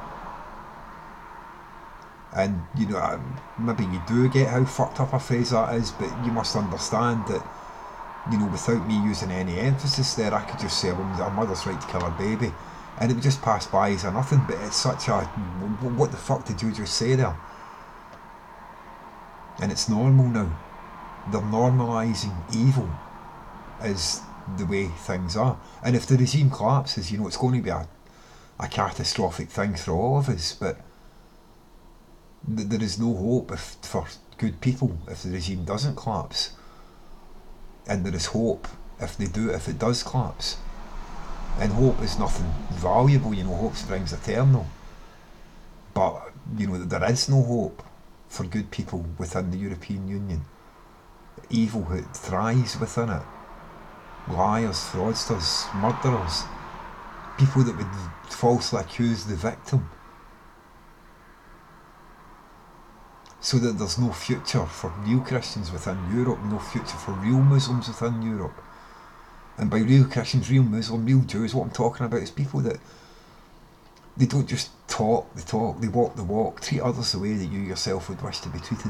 And, maybe you do get how fucked up a phrase that is, but you must understand that, without me using any emphasis there, I could just say a mother's right to kill her baby, and it would just pass by as a nothing, but it's such a, what the fuck did you just say there? And it's normal now. They're normalising evil is the way things are. And if the regime collapses, it's going to be a catastrophic thing for all of us, but there is no hope for good people if the regime doesn't collapse. And there is hope if it does collapse. And hope is nothing valuable, hope springs eternal. But, there is no hope for good people within the European Union. Evil thrives within it. Liars, fraudsters, murderers, people that would falsely accuse the victim. So that there's no future for real Christians within Europe, no future for real Muslims within Europe. And by real Christians, real Muslims, real Jews, what I'm talking about is people that they don't just talk the talk, they walk the walk, treat others the way that you yourself would wish to be treated.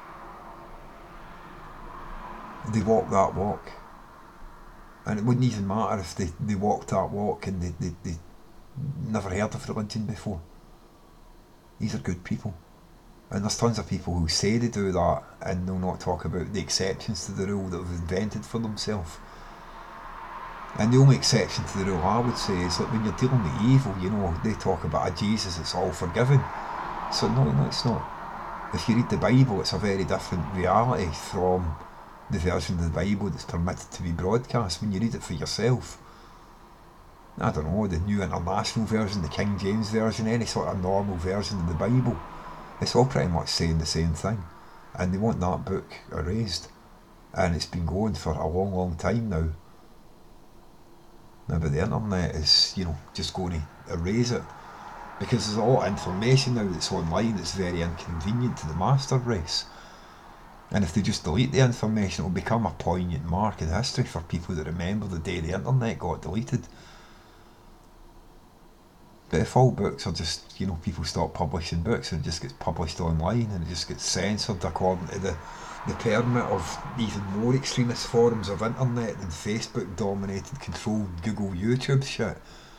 They walk that walk. And it wouldn't even matter if they walked that walk and they never heard of religion before. These are good people. And there's tons of people who say they do that and they'll not talk about the exceptions to the rule that they've invented for themselves. And the only exception to the rule I would say is like when you're dealing with evil, they talk about a Jesus that's all forgiving. So no, it's not. If you read the Bible, it's a very different reality from the version of the Bible that's permitted to be broadcast. When you read it for yourself, I don't know, the New International Version, the King James Version, any sort of normal version of the Bible, it's all pretty much saying the same thing. And they want that book erased. And it's been going for a long, long time now. Now, but the internet is, just going to erase it. Because there's a lot of information now that's online that's very inconvenient to the master race. And if they just delete the information, it will become a poignant mark in history for people that remember the day the internet got deleted. But if all books are just, people stop publishing books and it just gets published online and it just gets censored according to the permit of even more extremist forums of internet than Facebook dominated, controlled Google, YouTube shit,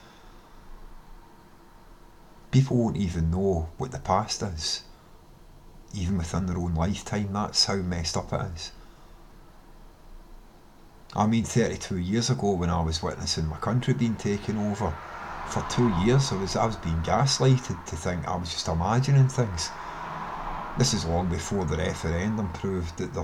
people won't even know what the past is. Even within their own lifetime, that's how messed up it is. I mean, 32 years ago when I was witnessing my country being taken over, for 2 years I was being gaslighted to think I was just imagining things. This is long before the referendum proved that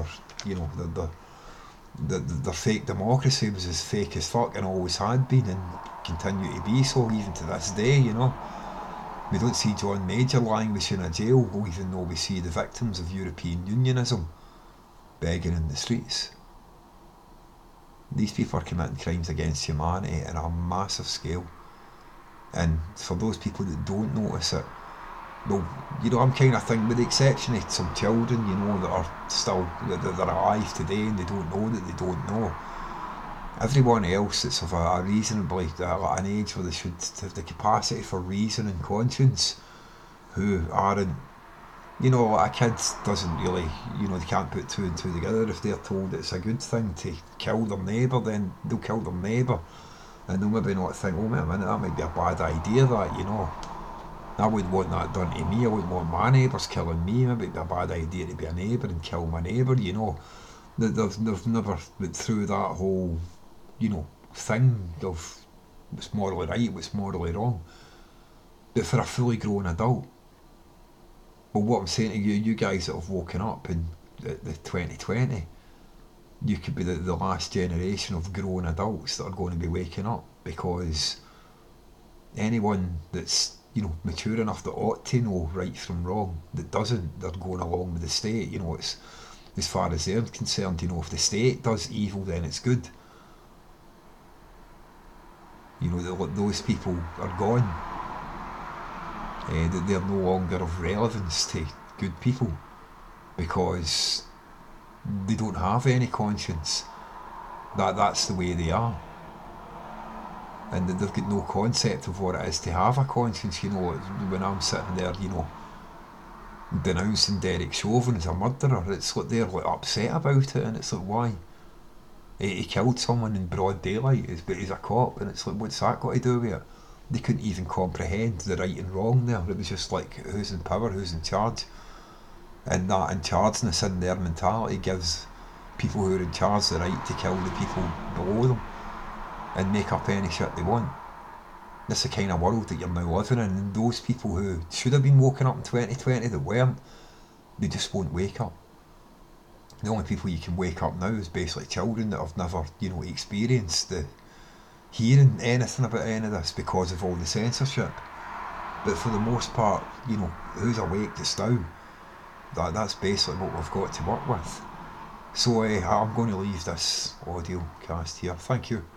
their fake democracy was as fake as fuck and always had been and continue to be so even to this day, We don't see John Major languishing in a jail, even though we see the victims of European Unionism begging in the streets. These people are committing crimes against humanity on a massive scale. And for those people that don't notice it, well, I'm kind of thinking, with the exception of some children, that are still, that are alive today and they don't know that they don't know. Everyone else that's of a reasonably, an age where they should have the capacity for reason and conscience, who aren't, a kid doesn't really, they can't put two and two together. If they're told it's a good thing to kill their neighbour, then they'll kill their neighbour. And they'll maybe not think, oh, wait a minute, that might be a bad idea, that, I wouldn't want that done to me. I wouldn't want my neighbours killing me. Maybe it'd be a bad idea to be a neighbour and kill my neighbour, They've never went through that whole, thing of what's morally right, what's morally wrong. But for a fully grown adult, well, what I'm saying to you guys that have woken up in the 2020, you could be the last generation of grown adults that are going to be waking up, because anyone that's mature enough that ought to know right from wrong, that doesn't, they're going along with the state. It's, as far as they're concerned, if the state does evil, then it's good. Those people are gone. They're no longer of relevance to good people, because they don't have any conscience. That's the way they are. And they've got no concept of what it is to have a conscience. When I'm sitting there, denouncing Derek Chauvin as a murderer, it's like they're upset about it, and it's like, why? He killed someone in broad daylight, but he's a cop, and it's like, what's that got to do with it? They couldn't even comprehend the right and wrong there. It was just like, who's in power, who's in charge? And that in chargeness in their mentality gives people who are in charge the right to kill the people below them and make up any shit they want. That's the kind of world that you're now living in, and those people who should have been woken up in 2020 that weren't, they just won't wake up. The only people you can wake up now is basically children that have never, experienced the hearing anything about any of this because of all the censorship. But for the most part, who's awake just now, that's basically what we've got to work with. So I'm going to leave this audio cast here. Thank you.